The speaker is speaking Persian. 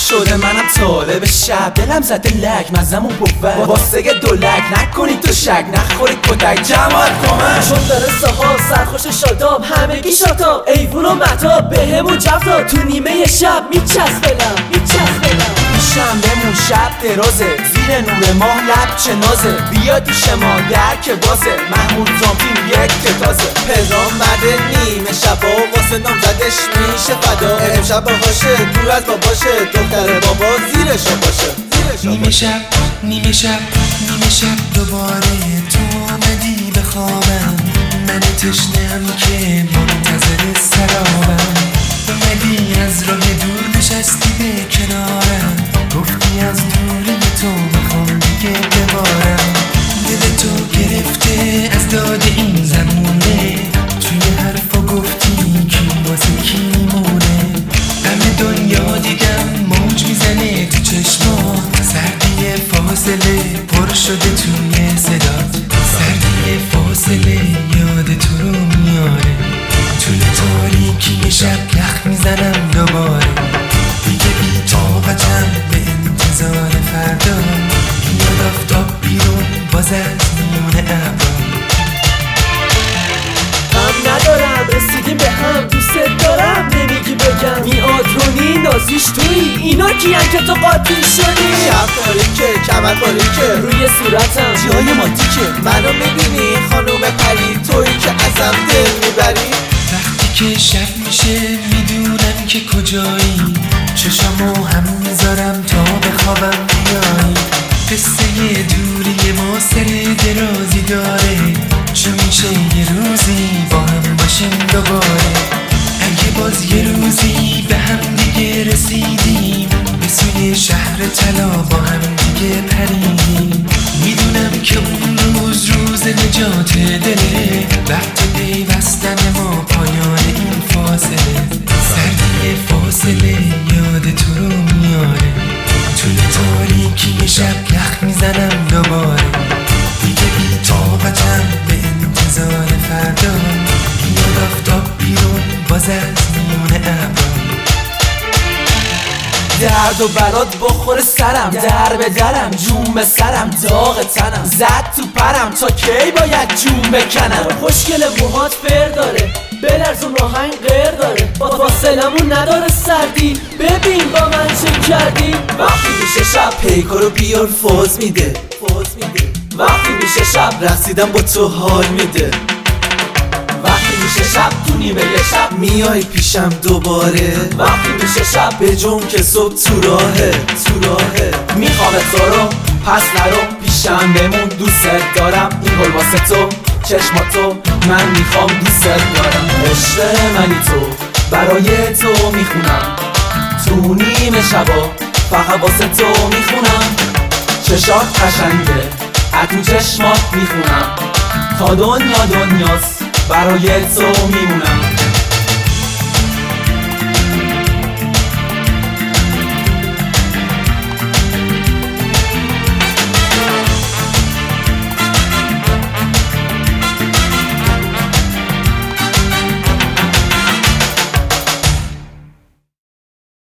شده منم طالب شب، دلم زده لک مزمون بود واسه دولک، نکنید تو شک نخورید کتک جماعت کمک. چون داره صحاب سرخوش شاداب همگی شاتاب، ایوون و مطاب به همون جفتا تو نیمه شب میچسبنم شنبهمون شب درازه، زیر نور ماه لب چه نازه، بیا تو شما در که بازه، محمود زامپین یک کتازه. پدرام مده نیمه شبا واسه نامزدش میشه فدا، امشب باشه دور از باباشه، دختر بابا زیرشو باشه. نیمه شب دوباره تو اومدی به خوابم، من تشنم که منتظر سرابم، اومدی از راه دور نشستی به کنارم، گفتی از دوری تو میخوام دیگه ببارم، دل تو گرفته از داد این زمونه، توی حرفا گفتی کی واسه کی مونه، همه دنیا دیدم موج میزنه تو چشمات، سردی فاصله پر شده توی صدات، سردی فاصله یاد تو رو میاره، توی تاریکی شب یخ میزنم دوباره، دیگه بی طاقتم به انتظار فردا، میاد آفتاب بیرون باز از میون ابرا. غم ندارم رسیدیم به هم، دوست دارم نمیگی بگم، میاد رونی نازیش تویی، اینا کیان که تو قاطی شدی، شب باریکه کمر باریکه روی صورتم جای ما دیکه، منو میبینی خانوم پری تویی که ازم دل میبری. وقتی که شب میشه میدونم که کجایی، چشمو هم میذارم تا بخوابم بیایی، قصه دوری ما سر درازی داره، چون میشه یه روزی با هم باشیم دوباره، اگه باز یه روزی به هم دیگه رسیدیم، به سوی شهر طلا با هم دیگه پریدیم، میدونم که اون روز نجات دله، وقت پیوستن ما پایان این فاصله، سردی فاصله یاد تو رو میاره، توی تاریکی شب یخ میزنم دوباره، دیگه بی طاقتم به انتظار فردا، میاد آفتاب بیرون باز از میون ابرا. درد و برات بخور سرم، در به درم جون به سرم، داغ تنم زد تو پرم، تا کی باید جون بکنم. خوشگل موهات فر داره، بلرزون راهنگ غیر داره، فاصلمون نداره سردی، ببین با من چه کردی. وقتی میشه شب پیکا رو بیار فاز میده، وقتی میشه شب رقصیدن با تو حال میده، وقتی میشه شب تو نیمه شب میای پیشم دوباره، وقتی میشه شب به جون که صبح تو راهه میخوامت تو رو پس نرو، پیشم بمون دوست دارم، این گل واسه تو چشماتو من میخوام دوست دارم، عشق منی تو برای تو میخونم، تو نیمه شبا فقط واسه تو میخونم، چشات قشنگه از تو چشمات میخونم، تا دنیاست برای تو میمونم.